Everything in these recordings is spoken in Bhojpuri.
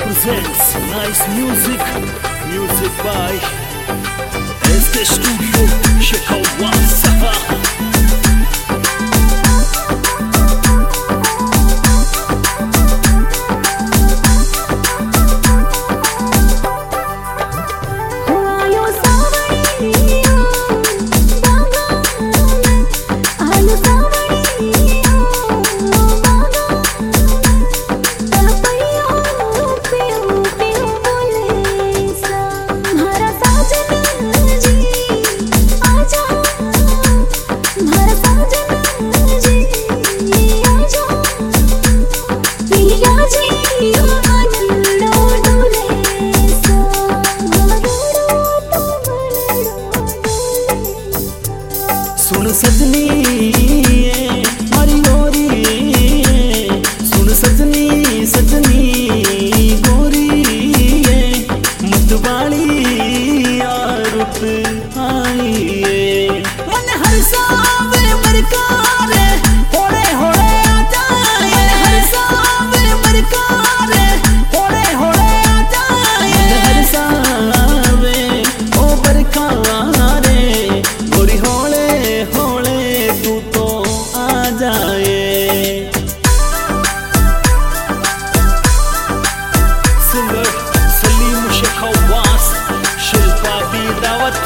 presents nice music, music by este Studio Shekawasa. सुन सजनी मारी गोरी, सुन सजनी सजनी गोरी, मतवाली रुत आई मन हर सावे बरकारे होले होले आ जाए, हर सावे बरकारे होले होले आ जाए, हर सावे ओ बरकारे गोरी होले होले तू तो आ जाए। सिंगर सलीम शेखवास, शिल्पा दी दावत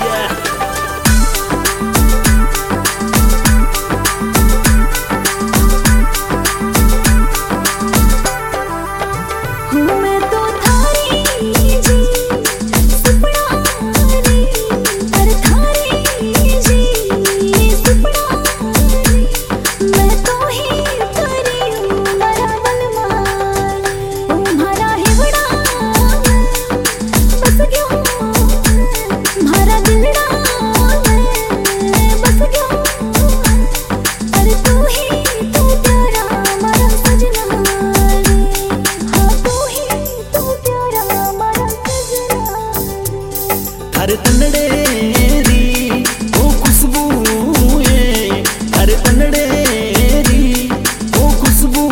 हर तंदड़े री ओ खुशबू है, हर तंदड़े री ओ खुशबू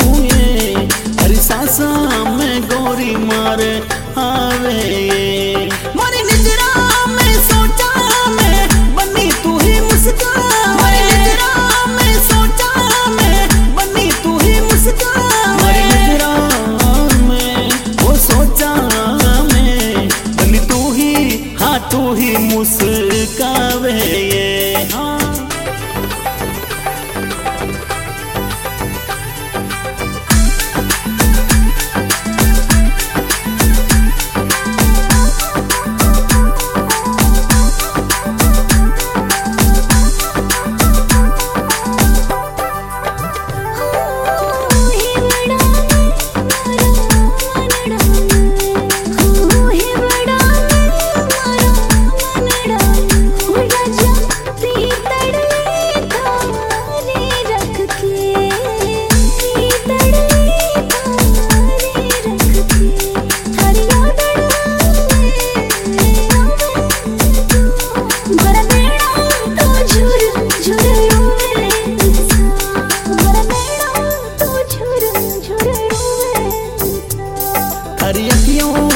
है, हर सांसा में गोरी मारे आवे मारी निजरा में सोचा मैं बनी तू ही मुस्कान, मारी निजरा में सोचा मैं बनी तू ही मुस्कान, मारी निजरा में वो सोचा मैं बनी तू ही, हाँ तू ही मुस्कावे ये हाँ। हर अखियों